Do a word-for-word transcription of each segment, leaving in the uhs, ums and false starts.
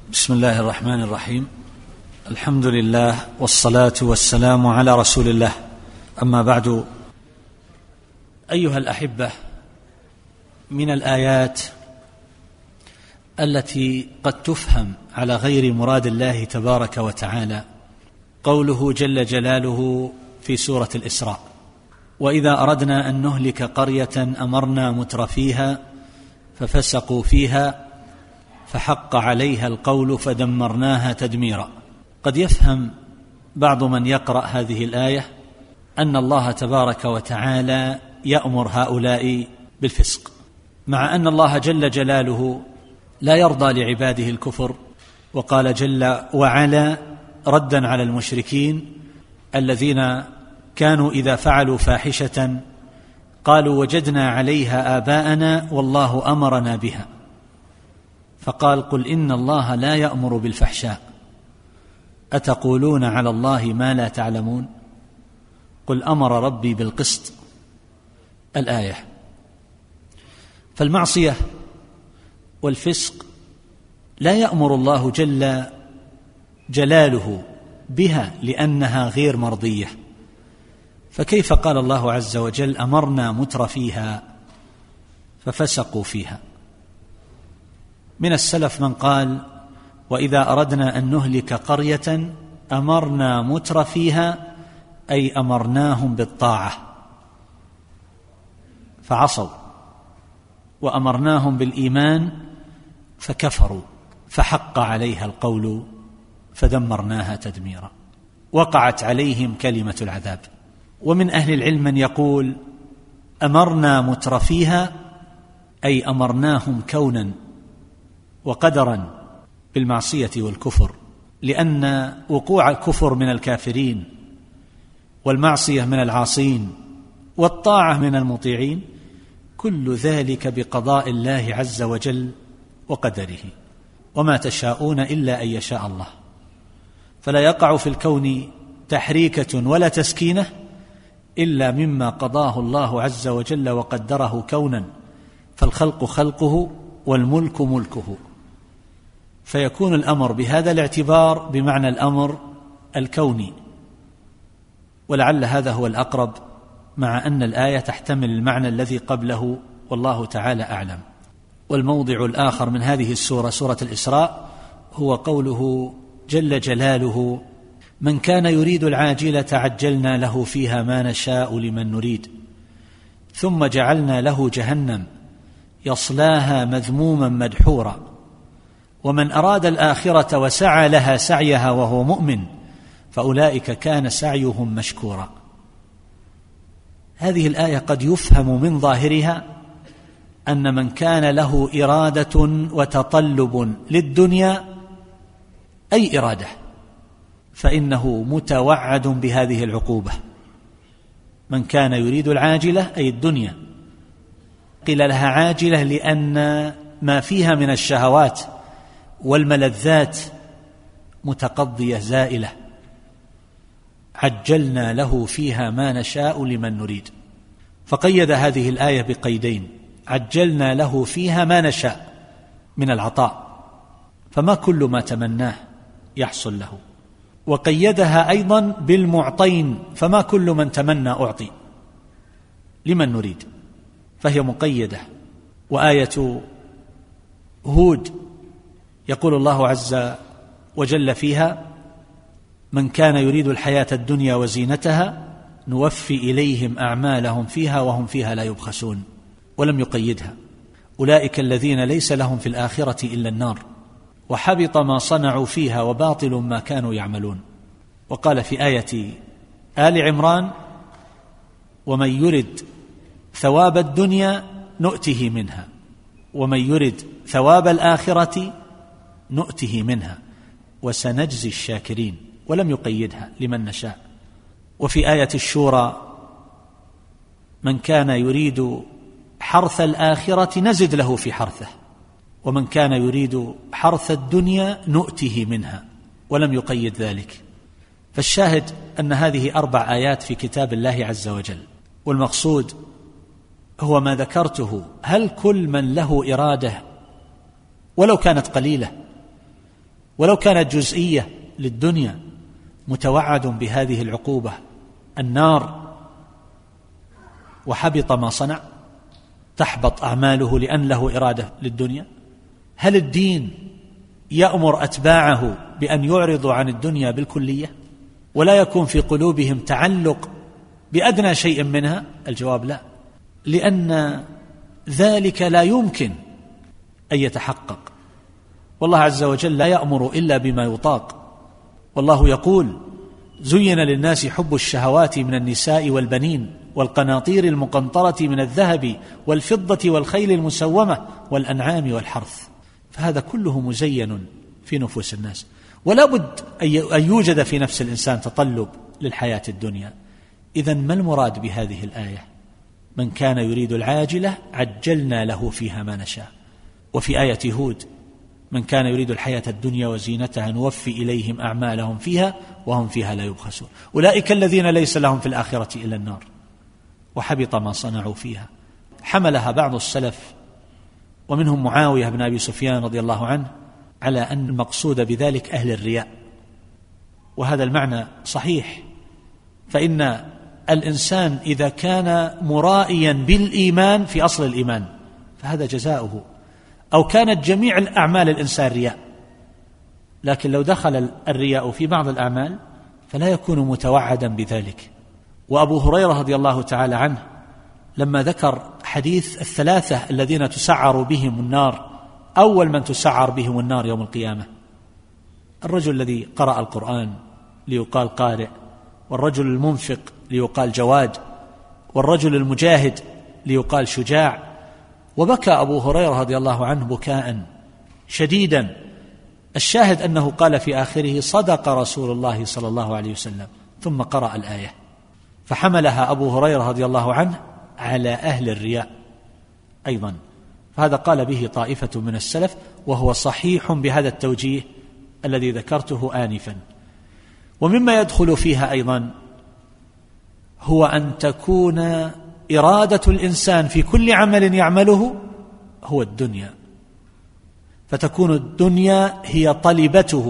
بسم الله الرحمن الرحيم. الحمد لله والصلاة والسلام على رسول الله، أما بعد. أيها الأحبة، من الآيات التي قد تفهم على غير مراد الله تبارك وتعالى قوله جل جلاله في سورة الإسراء: وإذا أردنا أن نهلك قرية أمرنا مترفيها ففسقوا فيها فحق عليها القول فدمرناها تدميرا. قد يفهم بعض من يقرأ هذه الآية أن الله تبارك وتعالى يأمر هؤلاء بالفسق، مع أن الله جل جلاله لا يرضى لعباده الكفر. وقال جل وعلا ردا على المشركين الذين كانوا إذا فعلوا فاحشة قالوا وجدنا عليها آباءنا والله أمرنا بها، فقال: قل إن الله لا يأمر بالفحشاء أتقولون على الله ما لا تعلمون قل أمر ربي بالقسط. الآية. فالمعصية والفسق لا يأمر الله جل جلاله بها لأنها غير مرضية، فكيف قال الله عز وجل أمرنا مترفيها ففسقوا فيها؟ من السلف من قال: وإذا أردنا أن نهلك قرية أمرنا مترفيها، أي أمرناهم بالطاعة فعصوا، وأمرناهم بالإيمان فكفروا فحق عليها القول فدمرناها تدميرا، وقعت عليهم كلمة العذاب. ومن أهل العلم من يقول أمرنا مترفيها أي أمرناهم كونا وقدرا بالمعصية والكفر، لأن وقوع الكفر من الكافرين والمعصية من العاصين والطاعة من المطيعين كل ذلك بقضاء الله عز وجل وقدره، وما تشاءون إلا أن يشاء الله. فلا يقع في الكون تحريكة ولا تسكينة إلا مما قضاه الله عز وجل وقدره كونا، فالخلق خلقه والملك ملكه، فيكون الأمر بهذا الاعتبار بمعنى الأمر الكوني، ولعل هذا هو الأقرب، مع أن الآية تحتمل المعنى الذي قبله والله تعالى أعلم. والموضع الآخر من هذه السورة سورة الإسراء هو قوله جل جلاله: من كان يريد العاجلة عجلنا له فيها ما نشاء لمن نريد ثم جعلنا له جهنم يصلاها مذموما مدحورا ومن أراد الآخرة وسعى لها سعيها وهو مؤمن فأولئك كان سعيهم مشكورا. هذه الآية قد يفهم من ظاهرها أن من كان له إرادة وتطلب للدنيا أي إرادة فإنه متوعد بهذه العقوبة. من كان يريد العاجلة أي الدنيا، قيل لها عاجلة لأن ما فيها من الشهوات والملذات متقضية زائلة، عجلنا له فيها ما نشاء لمن نريد. فقيد هذه الآية بقيدين: عجلنا له فيها ما نشاء من العطاء، فما كل ما تمناه يحصل له، وقيدها أيضا بالمعطين، فما كل من تمنى أعطي لمن نريد، فهي مقيدة. وآية هود يقول الله عز وجل فيها: من كان يريد الحياة الدنيا وزينتها نوفي إليهم أعمالهم فيها وهم فيها لا يبخسون، ولم يقيدها. أولئك الذين ليس لهم في الآخرة إلا النار وحبط ما صنعوا فيها وباطل ما كانوا يعملون. وقال في آية آل عمران: ومن يرد ثواب الدنيا نؤته منها ومن يرد ثواب الآخرة نؤته منها وسنجزي الشاكرين، ولم يقيدها لمن نشاء. وفي آية الشورى: من كان يريد حرث الآخرة نزد له في حرثه ومن كان يريد حرث الدنيا نؤته منها، ولم يقيد ذلك. فالشاهد أن هذه أربع آيات في كتاب الله عز وجل، والمقصود هو ما ذكرته. هل كل من له إرادة ولو كانت قليلة ولو كانت جزئية للدنيا متوعد بهذه العقوبة النار وحبط ما صنع، تحبط أعماله لأن له إرادة للدنيا. هل الدين يأمر أتباعه بأن يعرضوا عن الدنيا بالكلية ولا يكون في قلوبهم تعلق بأدنى شيء منها؟ الجواب لا، لأن ذلك لا يمكن أن يتحقق، والله عز وجل لا يأمر إلا بما يطاق. والله يقول: زين للناس حب الشهوات من النساء والبنين والقناطير المقنطرة من الذهب والفضة والخيل المسومة والأنعام والحرث. فهذا كله مزين في نفوس الناس، ولا بد أن يوجد في نفس الإنسان تطلب للحياة الدنيا. إذن ما المراد بهذه الآية؟ من كان يريد العاجلة عجلنا له فيها ما نشاء. وفي آية هود: من كان يريد الحياة الدنيا وزينتها نوفي إليهم أعمالهم فيها وهم فيها لا يبخسون. أولئك الذين ليس لهم في الآخرة إلا النار وحبط ما صنعوا فيها. حملها بعض السلف ومنهم معاوية بن أبي سفيان رضي الله عنه على أن المقصود بذلك أهل الرياء، وهذا المعنى صحيح، فإن الإنسان إذا كان مرائيا بالإيمان في أصل الإيمان فهذا جزاؤه، أو كانت جميع الأعمال الإنسان رياء، لكن لو دخل الرياء في بعض الأعمال فلا يكون متوعدا بذلك. وأبو هريرة رضي الله تعالى عنه لما ذكر حديث الثلاثة الذين تسعر بهم النار، أول من تسعر بهم النار يوم القيامة الرجل الذي قرأ القرآن ليقال قارئ، والرجل المنفق ليقال جواد، والرجل المجاهد ليقال شجاع. وبكى أبو هريرة رضي الله عنه بكاء شديدا، الشاهد أنه قال في آخره: صدق رسول الله صلى الله عليه وسلم، ثم قرأ الآية، فحملها أبو هريرة رضي الله عنه على أهل الرياء أيضا. فهذا قال به طائفة من السلف، وهو صحيح بهذا التوجيه الذي ذكرته آنفا. ومما يدخل فيها أيضا هو أن تكون إرادة الإنسان في كل عمل يعمله هو الدنيا، فتكون الدنيا هي طلبته،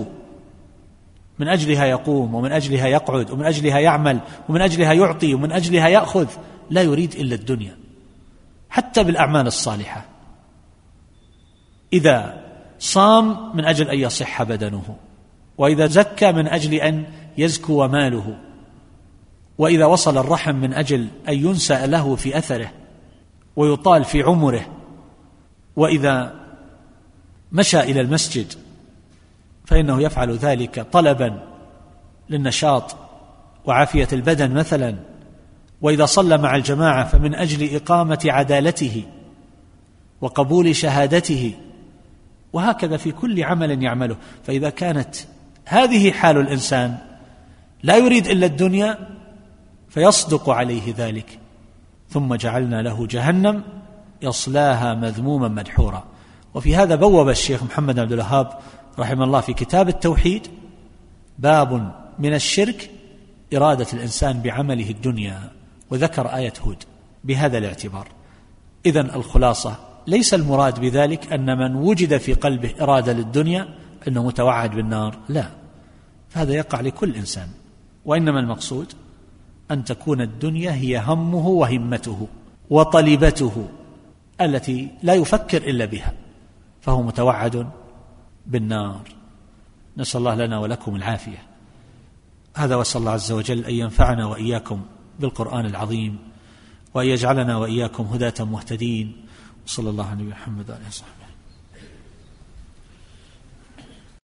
من أجلها يقوم ومن أجلها يقعد ومن أجلها يعمل ومن أجلها يعطي ومن أجلها يأخذ، لا يريد إلا الدنيا. حتى بالأعمال الصالحة، إذا صام من أجل أن يصح بدنه، وإذا زكى من أجل أن يزكو ماله، وإذا وصل الرحم من أجل أن ينسى له في أثره ويطال في عمره، وإذا مشى إلى المسجد فإنه يفعل ذلك طلبا للنشاط وعافية البدن مثلا، وإذا صلى مع الجماعة فمن أجل إقامة عدالته وقبول شهادته، وهكذا في كل عمل يعمله. فإذا كانت هذه حال الإنسان لا يريد إلا الدنيا فيصدق عليه ذلك، ثم جعلنا له جهنم يصلاها مذموما مدحورا. وفي هذا بوب الشيخ محمد بن عبد الوهاب رحمه الله في كتاب التوحيد باب من الشرك إرادة الإنسان بعمله الدنيا، وذكر آية هود بهذا الاعتبار. إذن الخلاصة ليس المراد بذلك أن من وجد في قلبه إرادة للدنيا أنه متوعد بالنار، لا، فهذا يقع لكل إنسان، وإنما المقصود أن تكون الدنيا هي همه وهمته وطلبته التي لا يفكر إلا بها، فهو متوعد بالنار. نسأل الله لنا ولكم العافية. هذا، وأسأل الله عز وجل أن ينفعنا وإياكم بالقرآن العظيم، وأن يجعلنا وإياكم هداة مهتدين. صلى الله عليه محمد وآله وصحبه.